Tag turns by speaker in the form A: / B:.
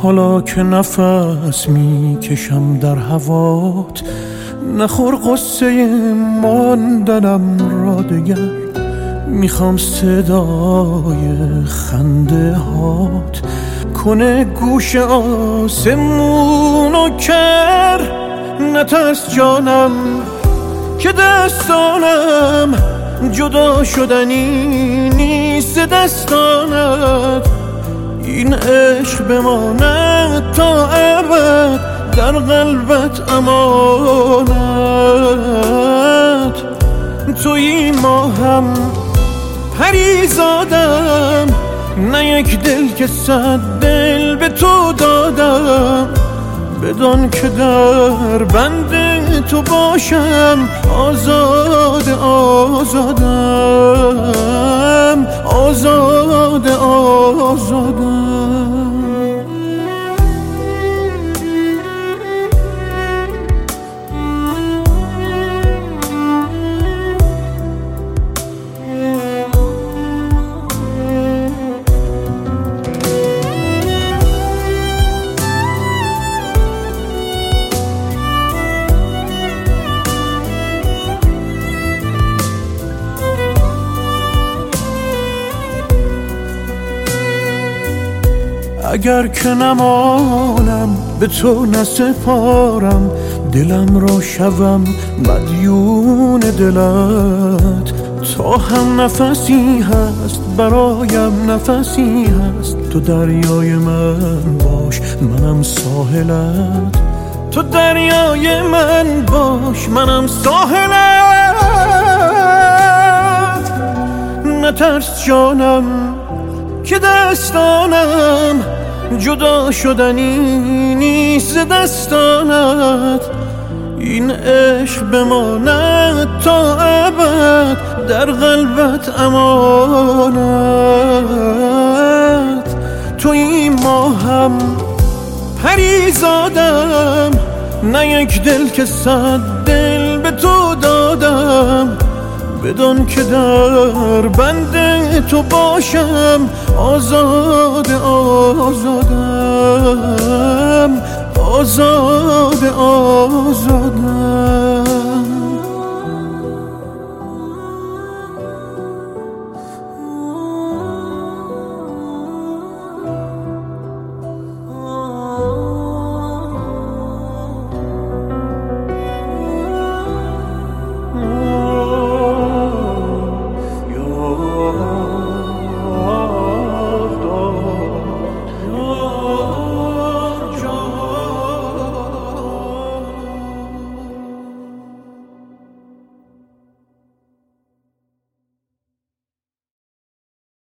A: حالا که نفس میکشم در هوات، نخور قصه ماندنم را دگر. میخوام صدای خنده هات کنه گوش آسمونو کر. نترس جانم که دستانم جدا شدنی نیست دستانت. این عشق بماند تا ابد در قلبت امانت. تویی ماهم پریزادم، نه یک دل که 100 دل به تو دادم. بدان که در بند تو باشم آزاد آزادم، آزاد آزادم. اگر که نمانم به تو نسپارم، دلم را شوم مدیون دلت. تا هم نفسی هست برایم نفسی هست، تو دریای من باش منم ساحلت. تو دریای من باش منم ساحلت. نترس جانم که دستانم جدا شدنی نیست دستانت. این عشق بماند تا ابد در قلبت امانت. تویی ماهم پریزادم، نه یک دل که 100 دل به تو دادم. بدان که در بند تو باشم آزاد آزادم، آزاد آزادم.